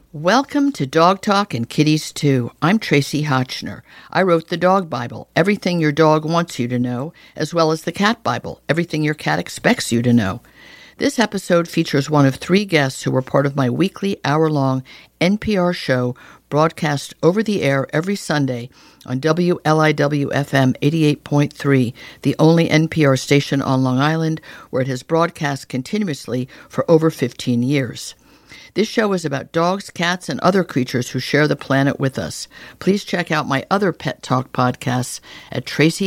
Welcome to Dog Talk and Kitties Too. I'm Tracy Hotchner. I wrote the Dog Bible, Everything Your Dog Wants You to Know, as well as the Cat Bible, Everything Your Cat Expects You to Know. This episode features one of three guests who were part of my weekly hour-long NPR show broadcast over the air every Sunday on WLIW-FM 88.3, the only NPR station on Long Island where it has broadcast continuously for over 15 years. This show is about dogs, cats, and other creatures who share the planet with us. Please check out my other Pet Talk podcasts at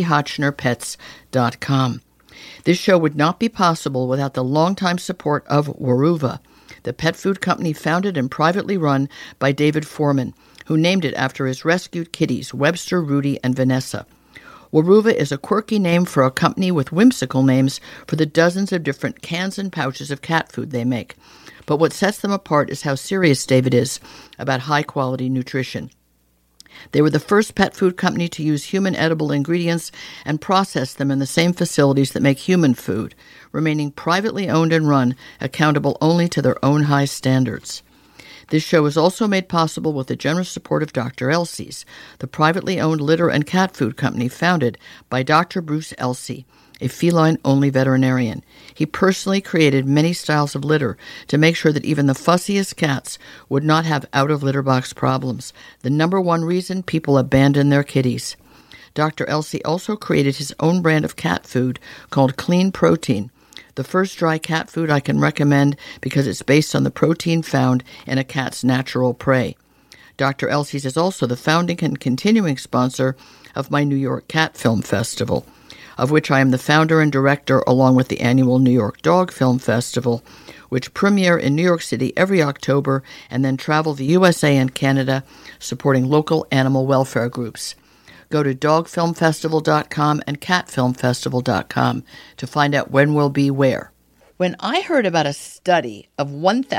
tracyhotchnerpets.com. This show would not be possible without the longtime support of Weruva, the pet food company founded and privately run by David Foreman, who named it after his rescued kitties, Webster, Rudy, and Vanessa. Weruva is a quirky name for a company with whimsical names for the dozens of different cans and pouches of cat food they make. But what sets them apart is how serious David is about high-quality nutrition. They were the first pet food company to use human edible ingredients and process them in the same facilities that make human food, remaining privately owned and run, accountable only to their own high standards. This show is also made possible with the generous support of Dr. Elsey's, the privately owned litter and cat food company founded by Dr. Bruce Elsey, a feline-only veterinarian. He personally created many styles of litter to make sure that even the fussiest cats would not have out-of-litter box problems, the number one reason people abandon their kitties. Dr. Elsey also created his own brand of cat food called Clean Protein, the first dry cat food I can recommend because it's based on the protein found in a cat's natural prey. Dr. Elsey's is also the founding and continuing sponsor of my New York Cat Film Festival, of which I am the founder and director along with the annual New York Dog Film Festival, which premiere in New York City every October and then travel the USA and Canada supporting local animal welfare groups. Go to dogfilmfestival.com and catfilmfestival.com to find out when we'll be where. When I heard about a study of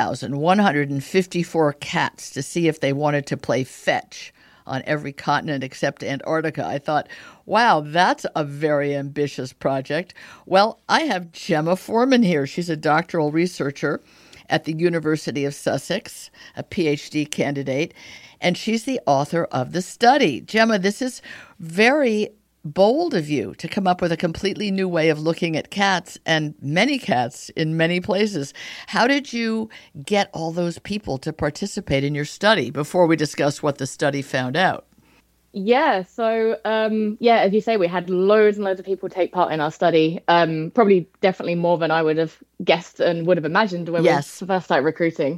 1,154 cats to see if they wanted to play fetch on every continent except Antarctica, I thought, wow, that's a very ambitious project. Well, I have Gemma Foreman here. She's a doctoral researcher at the University of Sussex, a PhD candidate, and she's the author of the study. Gemma, this is very bold of you to come up with a completely new way of looking at cats and many cats in many places. How did you get all those people to participate in your study before we discuss what the study found out? Yeah, so as you say, we had loads and loads of people take part in our study, probably definitely more than I would have guessed and would have imagined when we first started recruiting.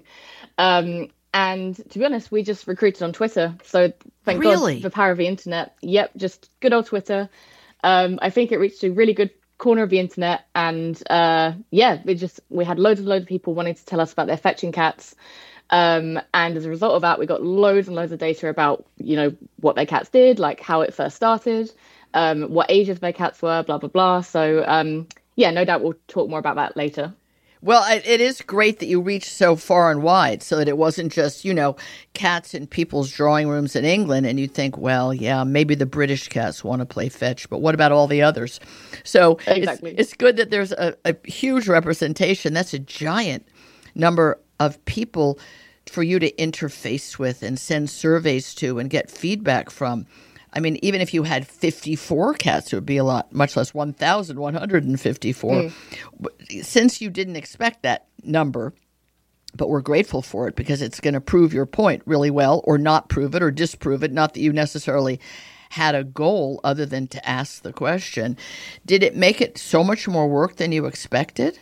And to be honest, we just recruited on Twitter. So thank God, the power of the internet. Yep, just good old Twitter. I think it reached a really good corner of the internet. And we had loads of people wanting to tell us about their fetching cats. And as a result of that, we got loads and loads of data about, what their cats did, like how it first started, what ages their cats were, blah, blah, blah. So, no doubt we'll talk more about that later. Well, it is great that you reached so far and wide so that it wasn't just, cats in people's drawing rooms in England. And you think, well, yeah, maybe the British cats want to play fetch, but what about all the others? So exactly. It's good that there's a huge representation. That's a giant number of people for you to interface with and send surveys to and get feedback from. I mean, even if you had 54 cats, it would be a lot, much less 1,154. Since you didn't expect that number, but we're grateful for it because it's going to prove your point really well, or not prove it or disprove it, not that you necessarily had a goal other than to ask the question. Did it make it so much more work than you expected?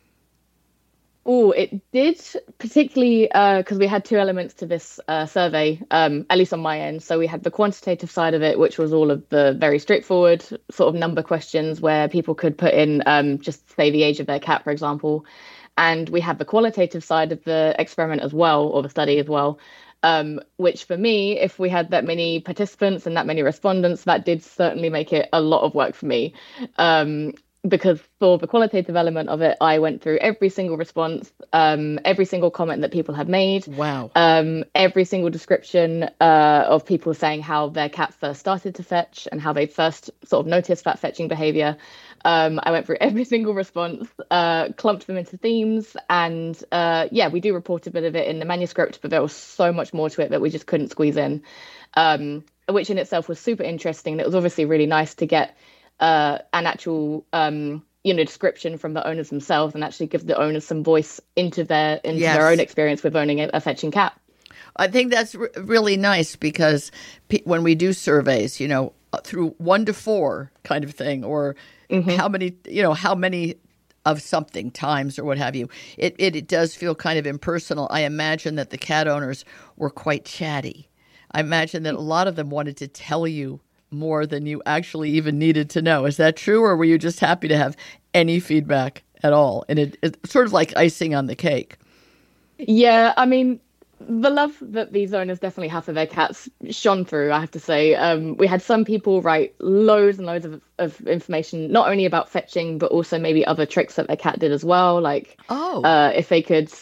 Oh, it did, particularly because we had two elements to this survey, at least on my end. So we had the quantitative side of it, which was all of the very straightforward sort of number questions where people could put in just say the age of their cat, for example. And we had the qualitative side of the experiment as well, or the study as well, which for me, if we had that many participants and that many respondents, that did certainly make it a lot of work for me. Because for the qualitative element of it, I went through every single response, every single comment that people had made. Wow. Every single description of people saying how their cat first started to fetch and how they first sort of noticed that fetching behavior. I went through every single response, clumped them into themes, and yeah, we do report a bit of it in the manuscript, but there was so much more to it that we just couldn't squeeze in, which in itself was super interesting. It was obviously really nice to get an actual description from the owners themselves and actually give the owners some voice into their own experience with owning a fetching cat. I think that's really nice because when we do surveys, through 1 to 4 kind of thing, or how many of something times or what have you, it does feel kind of impersonal. I imagine that the cat owners were quite chatty. I imagine that a lot of them wanted to tell you more than you actually even needed to know. Is that true, or were you just happy to have any feedback at all? And it's sort of like icing on the cake. Yeah, I mean, the love that these owners definitely have for their cats shone through, I have to say. We had some people write loads and loads of information, not only about fetching, but also maybe other tricks that their cat did as well. Like, if they could,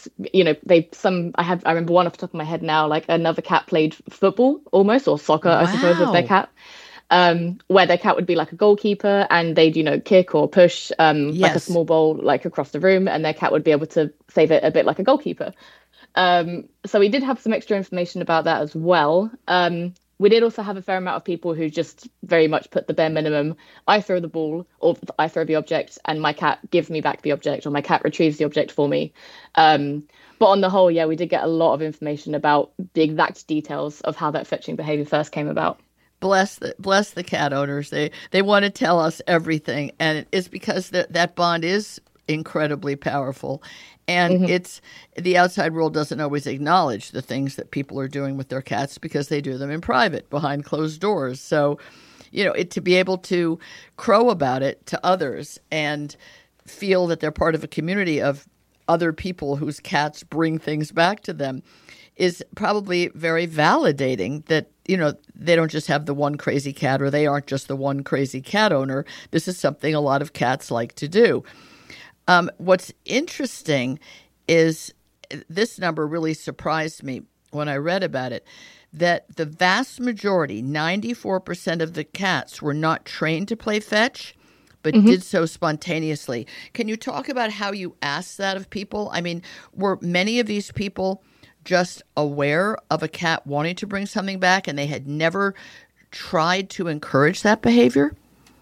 I remember one off the top of my head now, like another cat played football almost, or soccer, I suppose, with their cat. Where their cat would be like a goalkeeper and they'd, kick or push like a small ball like across the room, and their cat would be able to save it a bit like a goalkeeper. So we did have some extra information about that as well. We did also have a fair amount of people who just very much put the bare minimum. I throw the ball or I throw the object and my cat gives me back the object, or my cat retrieves the object for me. But on the whole, yeah, we did get a lot of information about the exact details of how that fetching behavior first came about. Bless the cat owners. They want to tell us everything, and it's because that bond is incredibly powerful. And it's the outside world doesn't always acknowledge the things that people are doing with their cats because they do them in private behind closed doors. So, to be able to crow about it to others and feel that they're part of a community of other people whose cats bring things back to them is probably very validating that, they don't just have the one crazy cat, or they aren't just the one crazy cat owner. This is something a lot of cats like to do. What's interesting is this number really surprised me when I read about it, that the vast majority, 94% of the cats were not trained to play fetch, but did so spontaneously. Can you talk about how you asked that of people? I mean, were many of these people just aware of a cat wanting to bring something back and they had never tried to encourage that behavior?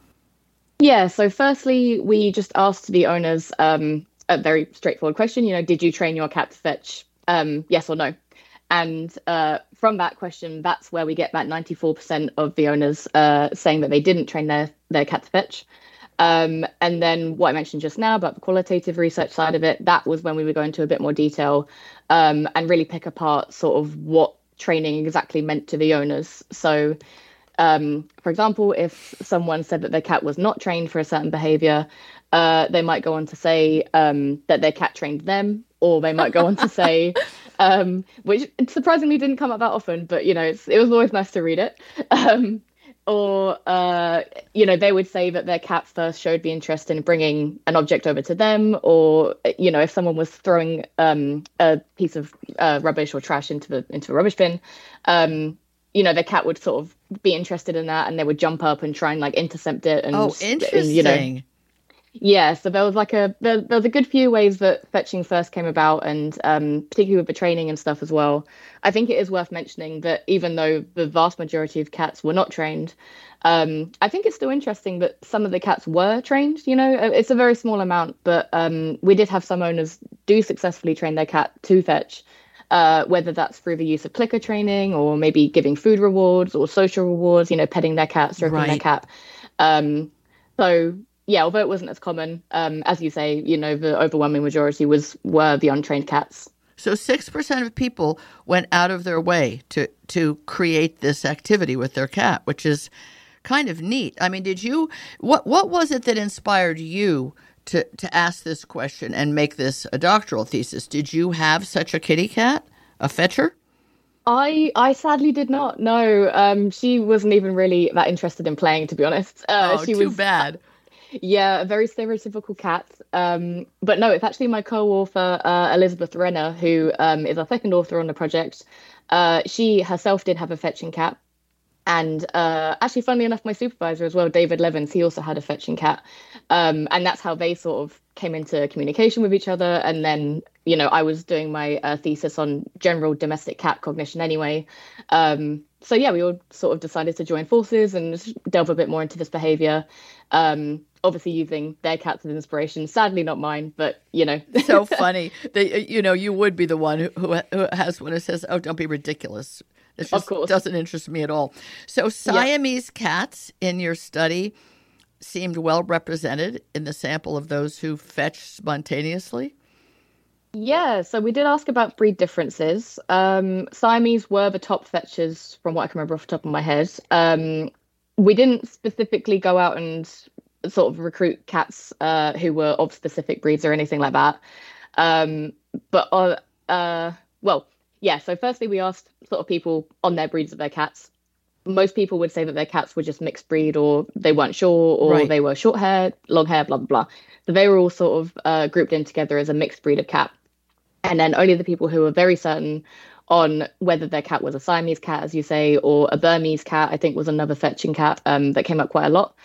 Yeah, so firstly, we just asked the owners a very straightforward question, did you train your cat to fetch? Yes or no? And from that question, that's where we get that 94% of the owners saying that they didn't train their cat to fetch. And then what I mentioned just now about the qualitative research side of it, that was when we would go into a bit more detail and really pick apart sort of what training exactly meant to the owners. So for example, if someone said that their cat was not trained for a certain behavior, they might go on to say that their cat trained them, or they might go on to say, which surprisingly didn't come up that often, but, it was always nice to read it. Or, they would say that their cat first showed the interest in bringing an object over to them, or, if someone was throwing a piece of rubbish or trash into the rubbish bin, their cat would sort of be interested in that, and they would jump up and try and like intercept it. And, interesting. Yeah, so there was there was a good few ways that fetching first came about, and particularly with the training and stuff as well. I think it is worth mentioning that even though the vast majority of cats were not trained, I think it's still interesting that some of the cats were trained. It's a very small amount, but we did have some owners do successfully train their cat to fetch. Whether that's through the use of clicker training, or maybe giving food rewards or social rewards, petting their cat, stroking their cat. So yeah, although it wasn't as common, as you say, the overwhelming majority were the untrained cats. So 6% of people went out of their way to create this activity with their cat, which is kind of neat. I mean, what was it that inspired you to ask this question and make this a doctoral thesis? Did you have such a kitty cat, a fetcher? I sadly did not. No, she wasn't even really that interested in playing, to be honest. She was too bad. Yeah, a very stereotypical cat. But no, it's actually my co-author, Elizabeth Renner, who is our second author on the project. She herself did have a fetching cat. And actually, funnily enough, my supervisor as well, David Levins, he also had a fetching cat. And that's how they sort of came into communication with each other. And then, I was doing my thesis on general domestic cat cognition anyway. So yeah, we all sort of decided to join forces and delve a bit more into this behavior. Obviously using their cats as inspiration, sadly not mine, but So funny that, you would be the one who has one who says, oh, don't be ridiculous. It just doesn't interest me at all. So Siamese cats in your study seemed well represented in the sample of those who fetch spontaneously? Yeah, so we did ask about breed differences. Siamese were the top fetchers from what I can remember off the top of my head. We didn't specifically go out and sort of recruit cats who were of specific breeds or anything like that. Yeah, so firstly, we asked sort of people on their breeds of their cats. Most people would say that their cats were just mixed breed, or they weren't sure, or they were short hair, long hair, blah, blah, blah. So they were all sort of grouped in together as a mixed breed of cat. And then only the people who were very certain on whether their cat was a Siamese cat, as you say, or a Burmese cat, I think was another fetching cat that came up quite a lot.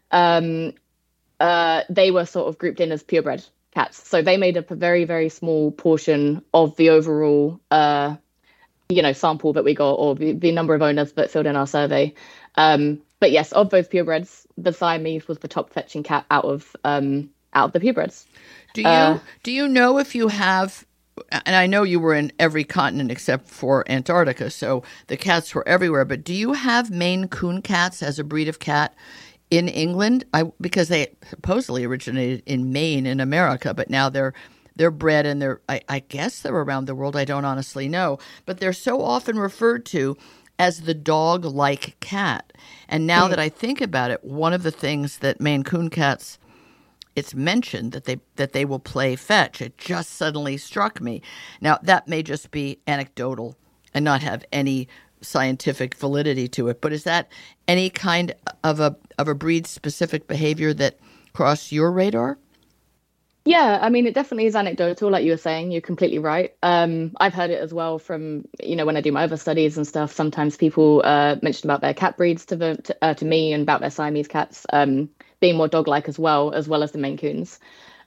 They were sort of grouped in as purebred cats. So they made up a very, very small portion of the overall, sample that we got, or the number of owners that filled in our survey. But yes, of those purebreds, the Siamese was the top fetching cat out of the purebreds. Do you know if you have, and I know you were in every continent except for Antarctica, so the cats were everywhere, but do you have Maine Coon cats as a breed of cat in England? Because they supposedly originated in Maine in America, but now they're bred and I guess they're around the world. I don't honestly know, but they're so often referred to as the dog-like cat. And now that I think about it, one of the things that Maine Coon cats, it's mentioned that they will play fetch. It just suddenly struck me. Now, that may just be anecdotal and not have any scientific validity to it, but is that any kind of a breed-specific behavior that crossed your radar? Yeah, I mean, it definitely is anecdotal, like you were saying. You're completely right. I've heard it as well from, when I do my other studies and stuff. Sometimes people mention about their cat breeds to me and about their Siamese cats being more dog-like as well as the Maine Coons.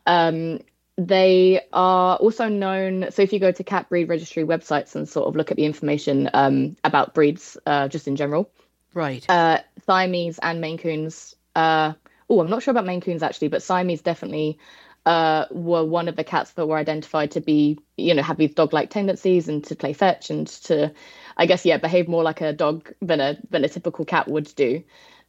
They are also known. So if you go to cat breed registry websites and sort of look at the information about breeds just in general. Right. Siamese and Maine Coons. I'm not sure about Maine Coons actually, but Siamese definitely were one of the cats that were identified to be, have these dog-like tendencies and to play fetch and to, I guess, behave more like a dog than a typical cat would do.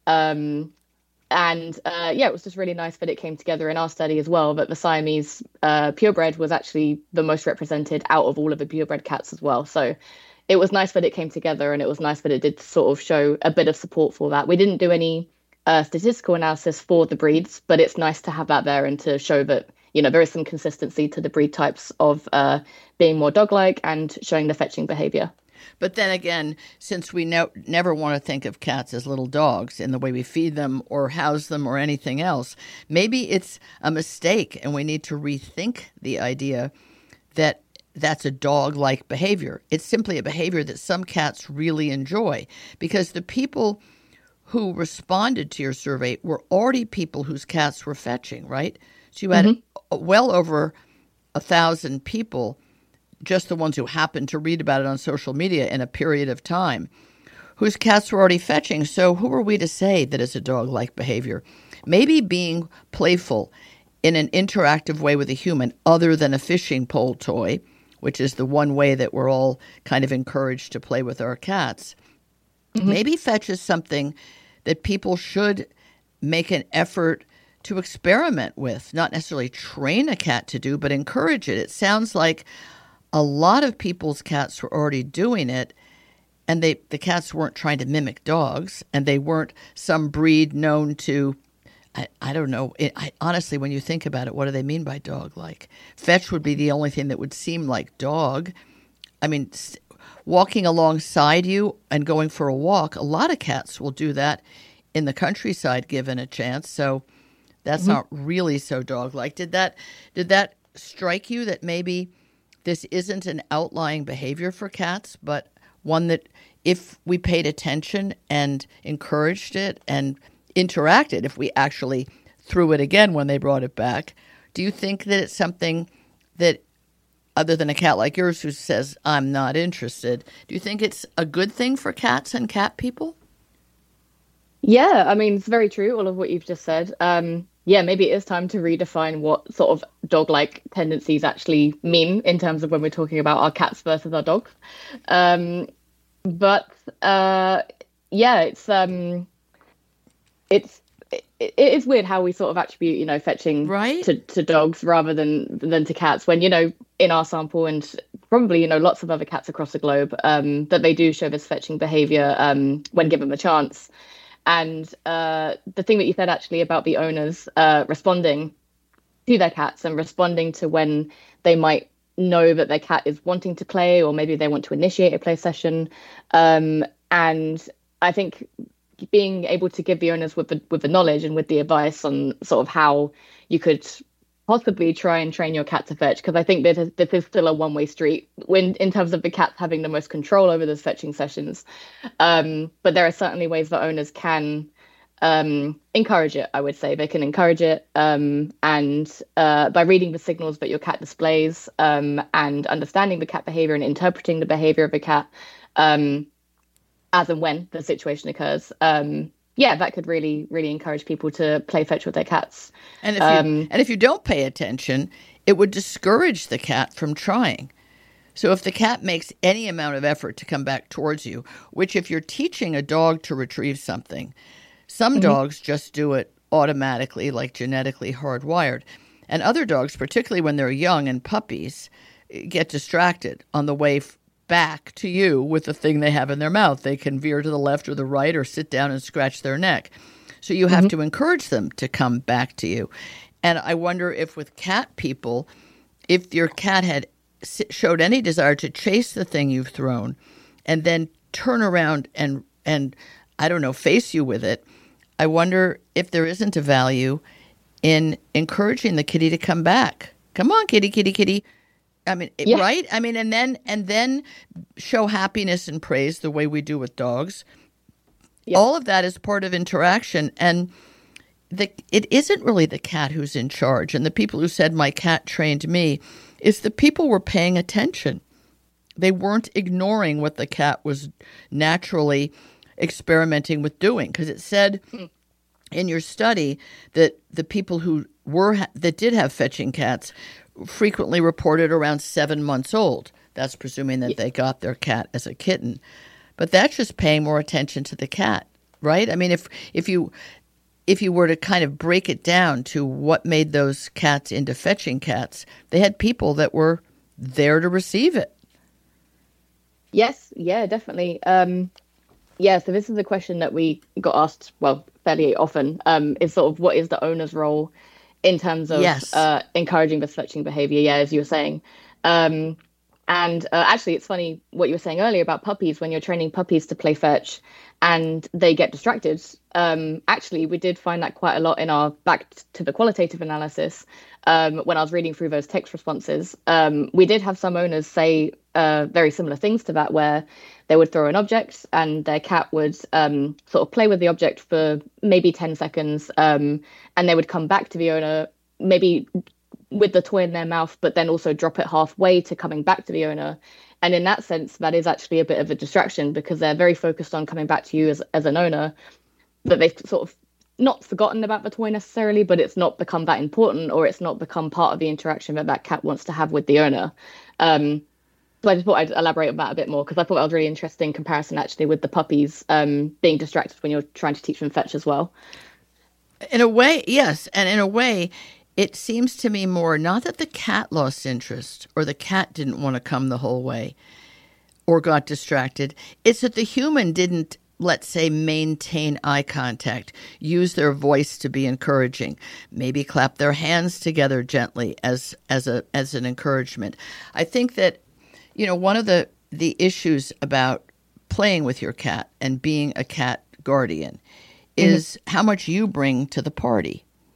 It was just really nice that it came together in our study as well, that the Siamese purebred was actually the most represented out of all of the purebred cats as well. So it was nice that it came together, and it was nice that it did sort of show a bit of support for that. We didn't do any statistical analysis for the breeds, but it's nice to have that there and to show that, there is some consistency to the breed types of being more dog-like and showing the fetching behavior. But then again, since we never want to think of cats as little dogs in the way we feed them or house them or anything else, maybe it's a mistake and we need to rethink the idea that that's a dog-like behavior. It's simply a behavior that some cats really enjoy, because the people who responded to your survey were already people whose cats were fetching, right? So you had well over 1,000 people, just the ones who happened to read about it on social media in a period of time, whose cats were already fetching. So who are we to say that it's a dog-like behavior? Maybe being playful in an interactive way with a human other than a fishing pole toy, which is the one way that we're all kind of encouraged to play with our cats. Maybe fetch is something that people should make an effort to experiment with, not necessarily train a cat to do, but encourage it. It sounds like a lot of people's cats were already doing it, and the cats weren't trying to mimic dogs, and they weren't some breed known to, I don't know. Honestly, when you think about it, what do they mean by dog-like? Fetch would be the only thing that would seem like dog. I mean, walking alongside you and going for a walk, a lot of cats will do that in the countryside given a chance. So that's not really so dog-like. Did that strike you that maybe this isn't an outlying behavior for cats, but one that if we paid attention and encouraged it and interacted, if we actually threw it again when they brought it back, do you think that it's something that, other than a cat like yours who says, I'm not interested, do you think it's a good thing for cats and cat people? Yeah, I mean, it's very true, all of what you've just said. Yeah, maybe it is time to redefine what sort of dog-like tendencies actually mean in terms of when we're talking about our cats versus our dogs. But yeah, it is weird how we sort of attribute, fetching right to dogs rather than to cats, when, in our sample and probably, lots of other cats across the globe, that they do show this fetching behavior when given a chance. And the thing that you said actually about the owners responding to their cats and responding to when they might know that their cat is wanting to play, or maybe they want to initiate a play session. And I think being able to give the owners with the knowledge and with the advice on sort of how you could possibly try and train your cat to fetch, because I think this is still a one-way street when in terms of the cats having the most control over those fetching sessions. But there are certainly ways that owners can encourage it. I would say they can encourage it, and by reading the signals that your cat displays, and understanding the cat behavior and interpreting the behavior of the cat, as and when the situation occurs. Yeah, that could really, really encourage people to play fetch with their cats. And if you don't pay attention, it would discourage the cat from trying. So if the cat makes any amount of effort to come back towards you, which if you're teaching a dog to retrieve something, some dogs just do it automatically, like genetically hardwired. And other dogs, particularly when they're young and puppies, get distracted on the way back to you with the thing they have in their mouth. They can veer to the left or the right or sit down and scratch their neck. So you have to encourage them to come back to you. And I wonder if with cat people, if your cat had showed any desire to chase the thing you've thrown and then turn around and I don't know, face you with it, I wonder if there isn't a value in encouraging the kitty to come back. Come on, kitty, kitty, kitty. I mean, yeah. Right? I mean, and then show happiness and praise the way we do with dogs. Yeah. All of that is part of interaction. And it isn't really the cat who's in charge. And the people who said, my cat trained me, is the people were paying attention. They weren't ignoring what the cat was naturally experimenting with doing. Because it said in your study that the people that did have fetching cats frequently reported around 7 months old. That's presuming that they got their cat as a kitten. But that's just paying more attention to the cat, right? I mean, if you were to kind of break it down to what made those cats into fetching cats, they had people that were there to receive it. Yes, yeah, definitely. Yeah, so this is a question that we got asked, well, fairly often, is sort of what is the owner's role in terms of encouraging this fetching behavior, as you were saying. And actually, it's funny what you were saying earlier about puppies. When you're training puppies to play fetch and they get distracted, actually, we did find that quite a lot in our back to the qualitative analysis. When I was reading through those text responses, we did have some owners say very similar things to that, where they would throw an object and their cat would sort of play with the object for maybe 10 seconds, and they would come back to the owner, maybe with the toy in their mouth, but then also drop it halfway to coming back to the owner. And in that sense, that is actually a bit of a distraction, because they're very focused on coming back to you as an owner, but they've sort of not forgotten about the toy necessarily, but it's not become that important, or it's not become part of the interaction that cat wants to have with the owner. So I just thought I'd elaborate on that a bit more, because I thought that was a really interesting comparison actually with the puppies being distracted when you're trying to teach them fetch as well. In a way, yes. And in a way, it seems to me more not that the cat lost interest or the cat didn't want to come the whole way or got distracted. It's that the human didn't, let's say, maintain eye contact, use their voice to be encouraging, maybe clap their hands together gently as an encouragement. I think that, one of the issues about playing with your cat and being a cat guardian is how much you bring to the party.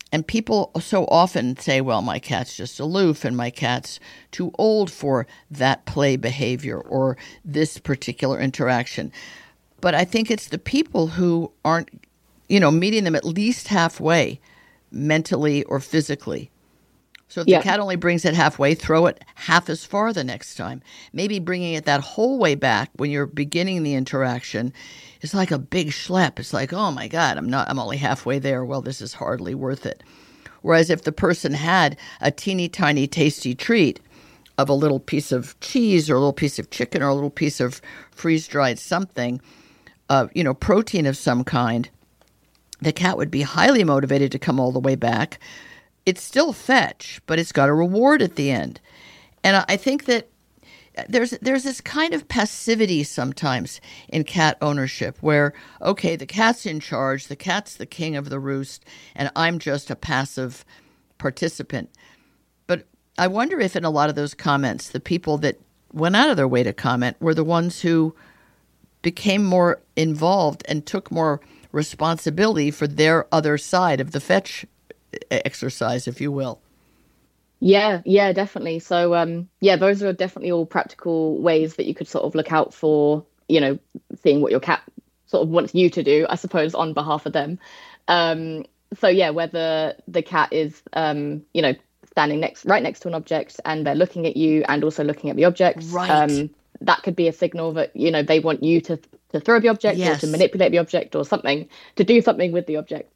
And people so often say, well, my cat's just aloof and my cat's too old for that play behavior or this particular interaction. But I think it's the people who aren't, meeting them at least halfway, mentally or physically. So if the cat only brings it halfway, throw it half as far the next time. Maybe bringing it that whole way back when you're beginning the interaction is like a big schlep. It's like, oh my God, I'm only halfway there. Well, this is hardly worth it. Whereas if the person had a teeny tiny tasty treat of a little piece of cheese or a little piece of chicken or a little piece of freeze-dried something, protein of some kind, the cat would be highly motivated to come all the way back. It's still fetch, but it's got a reward at the end. And I think that there's this kind of passivity sometimes in cat ownership where, okay, the cat's in charge, the cat's the king of the roost, and I'm just a passive participant. But I wonder if in a lot of those comments, the people that went out of their way to comment were the ones who became more involved and took more responsibility for their other side of the fetch exercise, if you will. Yeah, definitely. So, those are definitely all practical ways that you could sort of look out for, seeing what your cat sort of wants you to do, I suppose, on behalf of them. Whether the cat is, standing right next to an object and they're looking at you and also looking at the object, right. That could be a signal that, they want you to throw the object or to manipulate the object or something, to do something with the object.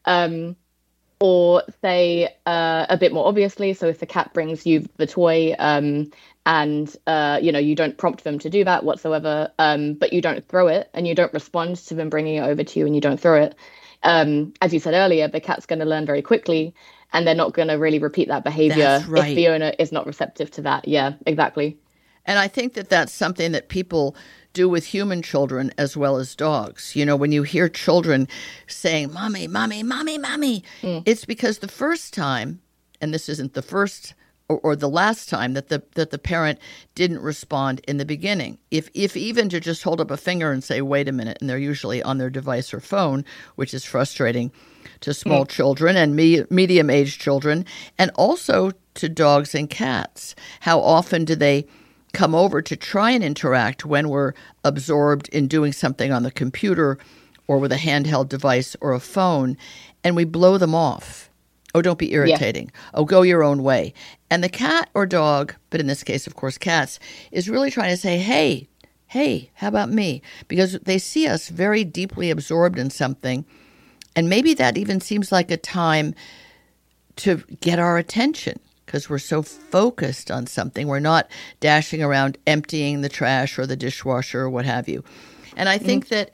Or say a bit more obviously, so if the cat brings you the toy and you don't prompt them to do that whatsoever, but you don't throw it and you don't respond to them bringing it over to you and you don't throw it, as you said earlier, the cat's going to learn very quickly and they're not going to really repeat that behavior if the owner is not receptive to that. Yeah, exactly. And I think that that's something that people do with human children as well as dogs. When you hear children saying, mommy, mommy, mommy, mommy, it's because the first time, and this isn't the first or the last time that the parent didn't respond in the beginning. If even to just hold up a finger and say, wait a minute, and they're usually on their device or phone, which is frustrating to small children and medium-aged children, and also to dogs and cats. How often do they come over to try and interact when we're absorbed in doing something on the computer or with a handheld device or a phone, and we blow them off. Oh, don't be irritating. Yeah. Oh, go your own way. And the cat or dog, but in this case, of course, cats, is really trying to say, hey, how about me? Because they see us very deeply absorbed in something, and maybe that even seems like a time to get our attention. Because we're so focused on something. We're not dashing around emptying the trash or the dishwasher or what have you. And I think that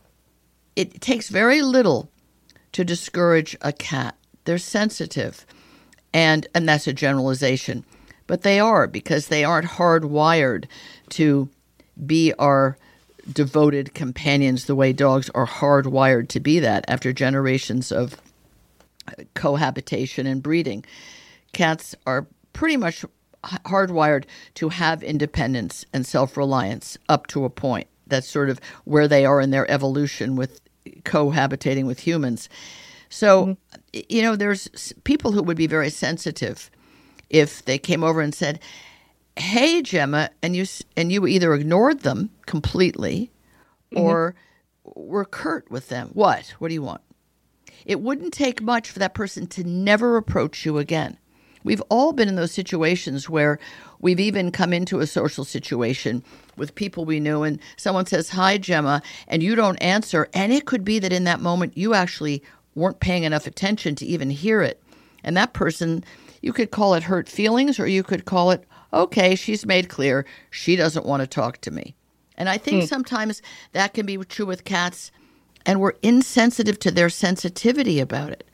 it takes very little to discourage a cat. They're sensitive, and that's a generalization. But they are, because they aren't hardwired to be our devoted companions the way dogs are hardwired to be that after generations of cohabitation and breeding. Cats are pretty much hardwired to have independence and self-reliance up to a point. That's sort of where they are in their evolution with cohabitating with humans. So, there's people who would be very sensitive if they came over and said, hey, Gemma, and you either ignored them completely or were curt with them. What do you want? It wouldn't take much for that person to never approach you again. We've all been in those situations where we've even come into a social situation with people we knew and someone says, hi, Gemma, and you don't answer. And it could be that in that moment you actually weren't paying enough attention to even hear it. And that person, you could call it hurt feelings or you could call it, okay, she's made clear she doesn't want to talk to me. And I think sometimes that can be true with cats and we're insensitive to their sensitivity about it.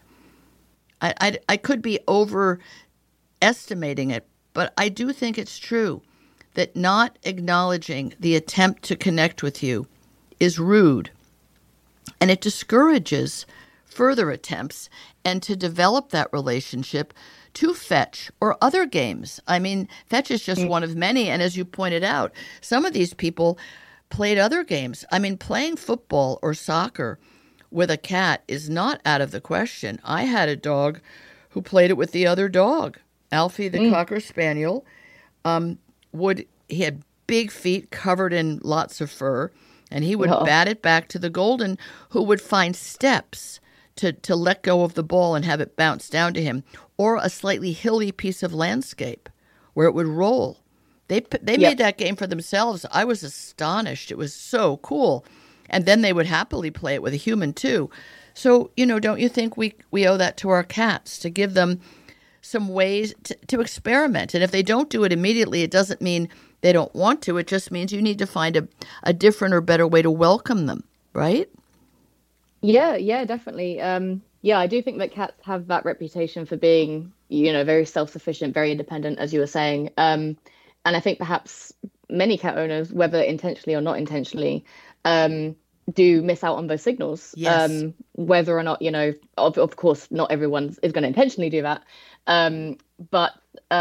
I could be overestimating it, but I do think it's true that not acknowledging the attempt to connect with you is rude, and it discourages further attempts and to develop that relationship to fetch or other games. I mean, fetch is just one of many, and as you pointed out, some of these people played other games. I mean, playing football or soccer with a cat is not out of the question. I had a dog who played it with the other dog. Alfie, the Cocker Spaniel, he had big feet covered in lots of fur, and he would bat it back to the Golden, who would find steps to let go of the ball and have it bounce down to him, or a slightly hilly piece of landscape where it would roll. They made that game for themselves. I was astonished. It was so cool. And then they would happily play it with a human, too. So, don't you think we owe that to our cats, to give them some ways to experiment? And if they don't do it immediately, it doesn't mean they don't want to. It just means you need to find a different or better way to welcome them, right? Yeah, definitely. I do think that cats have that reputation for being, very self-sufficient, very independent, as you were saying. And I think perhaps many cat owners, whether intentionally or not intentionally, do miss out on those signals. Yes. Whether or not, of course, not everyone is going to intentionally do that. But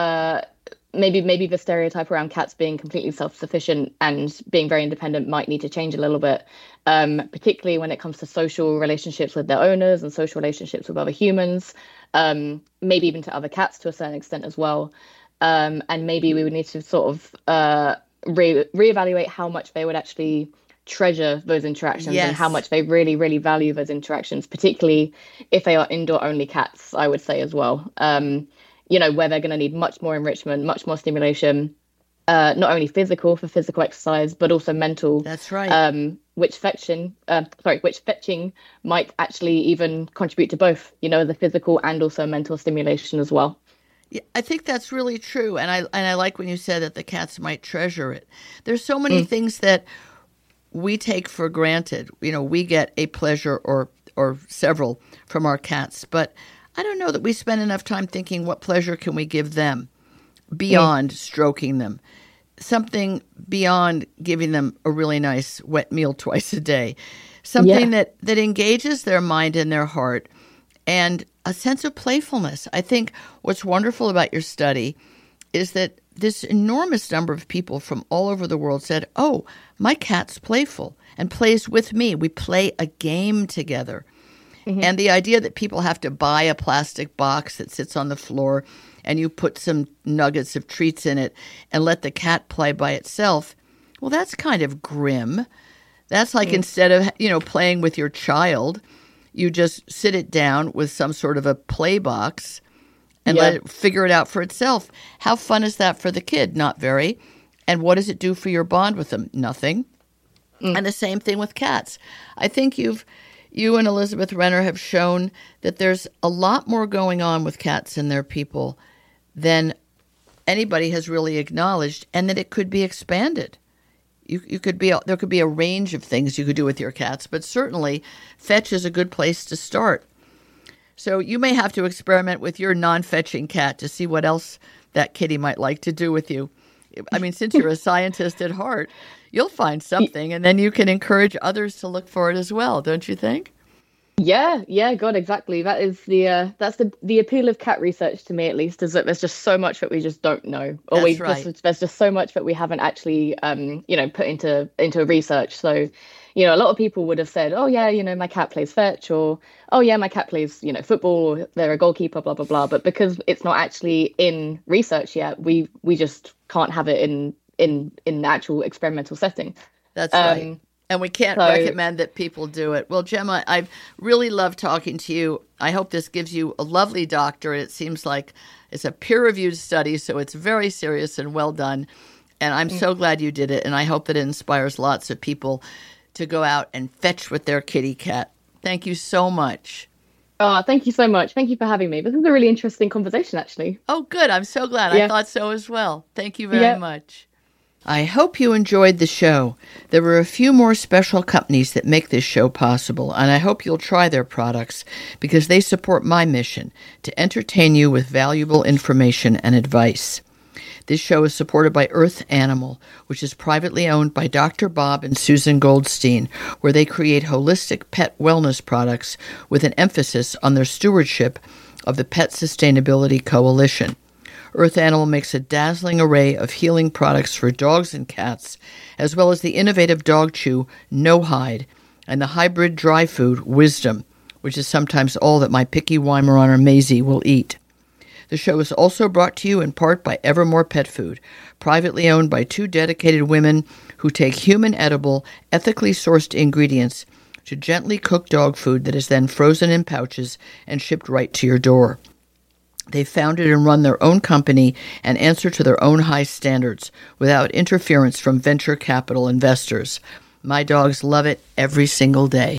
maybe the stereotype around cats being completely self-sufficient and being very independent might need to change a little bit, particularly when it comes to social relationships with their owners and social relationships with other humans, maybe even to other cats to a certain extent as well. And maybe we would need to sort of reevaluate how much they would actually treasure those interactions and how much they really, really value those interactions, particularly if they are indoor-only cats, I would say as well. Where they're going to need much more enrichment, much more stimulation, not only physical for physical exercise, but also mental. That's right. Which fetching might actually even contribute to both, the physical and also mental stimulation as well. Yeah, I think that's really true. And I like when you said that the cats might treasure it. There's so many things that we take for granted. We get a pleasure or several from our cats, but I don't know that we spend enough time thinking what pleasure can we give them beyond stroking them, something beyond giving them a really nice wet meal twice a day, something that engages their mind and their heart, and a sense of playfulness. I think what's wonderful about your study is that this enormous number of people from all over the world said, oh, my cat's playful and plays with me. We play a game together. Mm-hmm. And the idea that people have to buy a plastic box that sits on the floor and you put some nuggets of treats in it and let the cat play by itself, well, that's kind of grim. That's like instead of, playing with your child, you just sit it down with some sort of a play box and let it figure it out for itself. How fun is that for the kid? Not very. And what does it do for your bond with them? Nothing. And the same thing with cats. I think you and Elizabeth Renner have shown that there's a lot more going on with cats and their people than anybody has really acknowledged, and that it could be expanded. There could be a range of things you could do with your cats, but certainly fetch is a good place to start. So you may have to experiment with your non-fetching cat to see what else that kitty might like to do with you. I mean, since you're a scientist at heart, you'll find something, and then you can encourage others to look for it as well, don't you think? Yeah, God, exactly. That is that's the appeal of cat research to me, at least, is that there's just so much that we just don't know, or there's just so much that we haven't actually put into research. So, a lot of people would have said, oh yeah, my cat plays fetch, or oh yeah, my cat plays football, or they're a goalkeeper, blah blah blah. But because it's not actually in research yet, we just can't have it in the actual experimental setting. That's right. And we can't recommend that people do it. Well, Gemma, I've really loved talking to you. I hope this gives you a lovely doctorate. It seems like it's a peer-reviewed study, so it's very serious and well done. And I'm so glad you did it, and I hope that it inspires lots of people to go out and fetch with their kitty cat. Thank you so much. Oh, thank you so much. Thank you for having me. This is a really interesting conversation, actually. Oh, good. I'm so glad. Yeah. I thought so as well. Thank you very much. I hope you enjoyed the show. There were a few more special companies that make this show possible, and I hope you'll try their products because they support my mission to entertain you with valuable information and advice. This show is supported by Earth Animal, which is privately owned by Dr. Bob and Susan Goldstein, where they create holistic pet wellness products with an emphasis on their stewardship of the Pet Sustainability Coalition. Earth Animal makes a dazzling array of healing products for dogs and cats, as well as the innovative dog chew No Hide, and the hybrid dry food Wisdom, which is sometimes all that my picky Weimaraner Maisie will eat. The show is also brought to you in part by Evermore Pet Food, privately owned by 2 dedicated women who take human edible, ethically sourced ingredients to gently cook dog food that is then frozen in pouches and shipped right to your door. They founded and run their own company and answer to their own high standards without interference from venture capital investors. My dogs love it every single day.